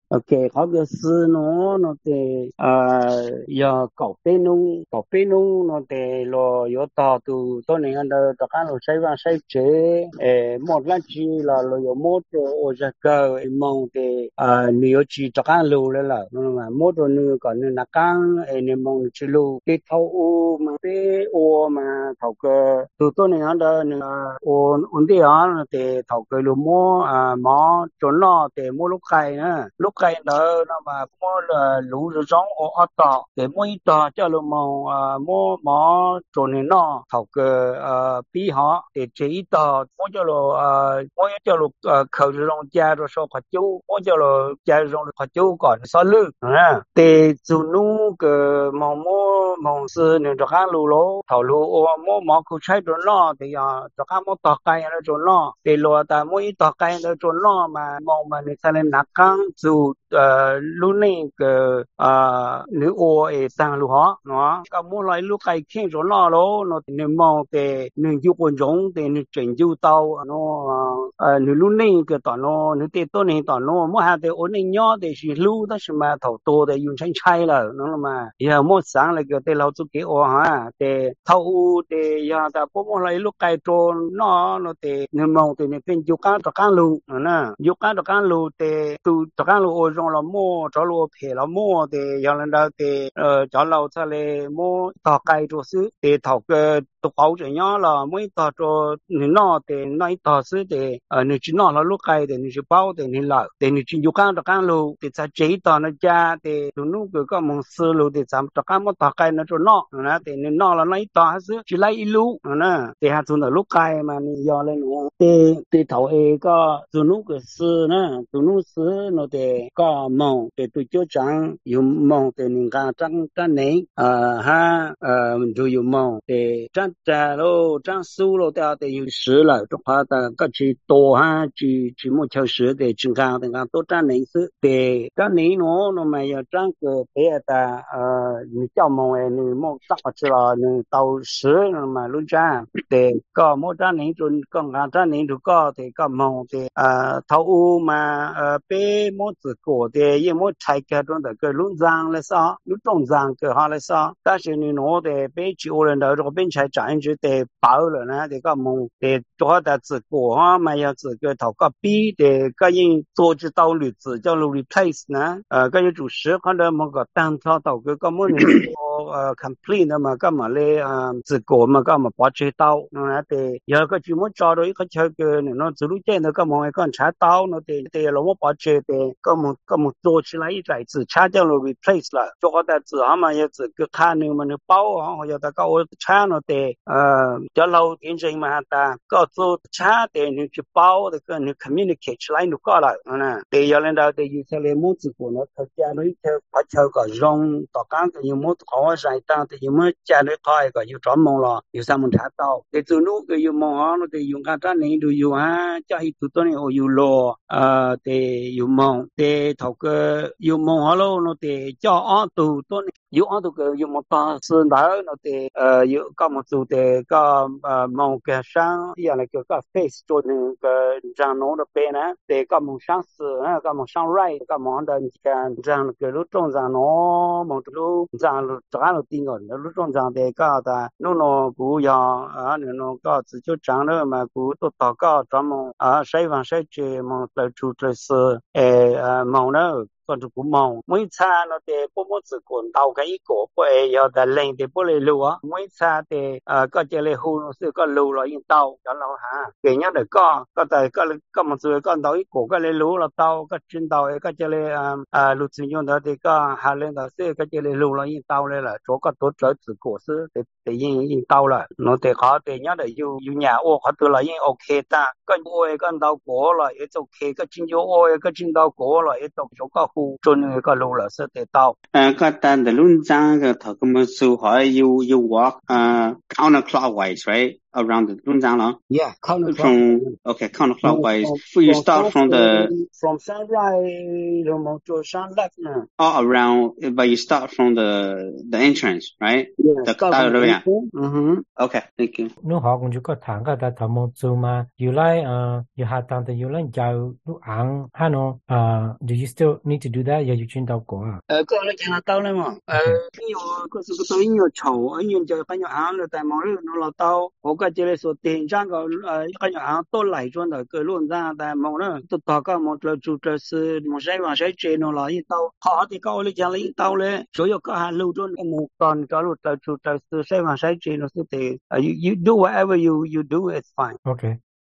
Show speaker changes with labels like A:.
A: ok khó cái sư nó thì giờ cọc bê nung nó thì lo yo tao từ tôi này anh đó tất cả nó xây vào xây chế một là chỉ là lo yo một ở giờ cơ mong thì nếu chỉ tất cả lưu là nó mà một rồi nữa còn nữa là căng nên mong chỉ lưu cái thâu u mà cái u mà thâu cơ từ tôi này anh đó ổn định thì thầu cái lúa mua mỏ trốn lo thì mua lúc cây nó mà mua là lúa rồi giống ở tọ để mua ít tọ cho lúa mua mỏ trốn này nó thầu cái bí họ để chỉ ít tọ mua cho lúa khẩu rồi giống cha rồi sau khát chú mua cho lúa cha rồi giống khát chú còn sáu lư thì dù nu cái mong sư nên cho các lúa lúa thầu lúa mua mỏ cứใช้ trốn lo thì cho các mua tọ cây nó trốn lo thì lúa ta mua ít tọ cây nó trốn lo mà mong mà nên sang nạc căng dù lúc này cái nữ ô sang lúa họ nó cái mua lại lúa cây khen trốn lo lố nó nên mong thì nên chịu quan trọng thì nên chỉnh chịu tàu nó nữ lúc này cái tao nó nữ tết tôi này tao nó mua hàng thì ổn định nhỏ thì chỉ lúa đó mà thầu to thì dùng chai là nó mà giờ mua sáng là cái tê lâu chút cái ô ha thì thầu thì giờ ta bố mua lại lúc cây trôn nó thì nên mong thì nênเป็นยุคตะการลูนะยุคตะการลูthì từตะการลูโอจงเราmua cho luเพเราmua thì giờ lần đầu thì choเราทะเลmua tọt cây cho xứ thì thầu cái tụ cầu cho nhỏ là mấy tọt cho nên nó thì nói tọt xứ thì nên chỉ nó là lúc cây thì nên chỉ bao thì nên lợi thì nên chỉยุคตะการลูthì sẽ chỉ tọt nó cha thì tụi nó cứ có một số lu thì sắmตะการmua tọt cây nó cho nóนะthì nên nó là nói tọt xứ chỉ lấy luนะthì hạt tụi nó lúc cây mà giờ lên thì thầuก็ตัวนู้นก็ซื้อนะตัวนู้นซื้อเนาะแต่ก็มองแต่ตัวเจ้าจังอยู่มองแต่หนึ่งการจังไหนฮะมันดูอยู่มองแต่จังโลจังสู้โลแต่อยู่ซื้อ了这话的ก็只多哈只没超市的正常都จังไหนซื้อแต่จังไหนเนาะไม่要จัง个别的你叫มอง你มองจัก知道你到时嘛รู้จักแต่ก็มจังไหนจนก็การจังไหนดูก็แต่ก็มองแต่thâu mà bé mỗi tự cổ thì yên mỗi thay cái trong đó cái lúc giang là sao lúc trong giang cái họ là sao但是你nói thì bé chịu lên đó rồi bên trái trái chứ thì bảo rồi nè thì có mong thì cho ta tự cổ ha mà要tự cái thâu cái bí thì cái những做知道律子叫做 replace 呢cái những主食可能某个单套到个某人complete 的嘛干嘛嘞自cổ嘛干嘛把这刀那对有个专门找到一个这个那自路见的个某个查刀那对了我把这的个么做起来一再次查掉了 replace 了做的字啊嘛也这个看你们的包啊要的个我查了的叫老天生嘛的个做查的你去包的个你 communicate 起来你个了对要领导的有些来么子过呢他家里头把这个用到刚个有么好晒当的有么家里开个有专门了有什么查到的做那个有么好了的用看这年都有啊家里头多年我有了的有么的头个有么好了那的叫安都多年有安都个有么大是哪那的有个么做的个么个上呀那个 face 做那个张农的边呢的个么上是个么上 right 个么的看这样个路中上喏么路上路这样路定个路中上的个的那不要那个自就长了嘛不都到个专门谁往谁去么来出这是么呢còn cũng mong mỗi xa nó để bố mỗi sự cuốn tàu cái cổ quay giờ đã lên để bố lấy lúa mỗi xa thì có chơi lấy hú nó sẽ có lúa rồi yên tàu cho nó hả kể nhớ được có thể có một số con tàu ít cổ có lấy lúa là tàu có chuyên tàu có chơi lấy lúa chuyên用的thì có hà lên đó sẽ có chơi lấy lúa rồi yên tàu đây là chỗ có tổ trợ sự cổ sư để yên tàu là nó để khó để nhớ được yêu nhà ô họ tự là yên ok ta có ôi con tàu cổ là ít ok có chuyên yêu ôi có chuyên tàu cổ là ít chỗ có khu cho nên cái lúa là sẽ để tàu
B: có tan the lun giang cái thằng cái một số họ you walk counterclockwise right around the 中江了
A: Yeah, count
B: counterclockwise.
A: from
B: You start from the
A: from sunrise to sunset.
B: all around, but you start from the entrance, right?
A: Yeah,
B: The
A: start from the
B: 大路
A: entrance.
B: Okay, thank you.
C: Nếu họ cũng chỉ có thẳng cái ta thầm một chú mà you like you had done the you like giàu lúc ăn hano do you still need to do that? Yeah, you chuyên đầu của
A: Có là chẳng là tao này mà nhiều có sự có tôi nhiều chầu ở nhiều giờ cái nhỏ hàng rồi tại mà nó là tao có cái chế số tiền trang cái nhỏ hàng tôi lại cho nó cái luôn ra tại mà nó tôi tao có một lần chủ trì sự một sai mà sai chế nó là tao họ thì có là chẳng là taoเลย所有个还留着một còn cái lúc chủ trì sự sai mà sai chế nó sự tiền you do whatever you do it's fine.
C: Okay.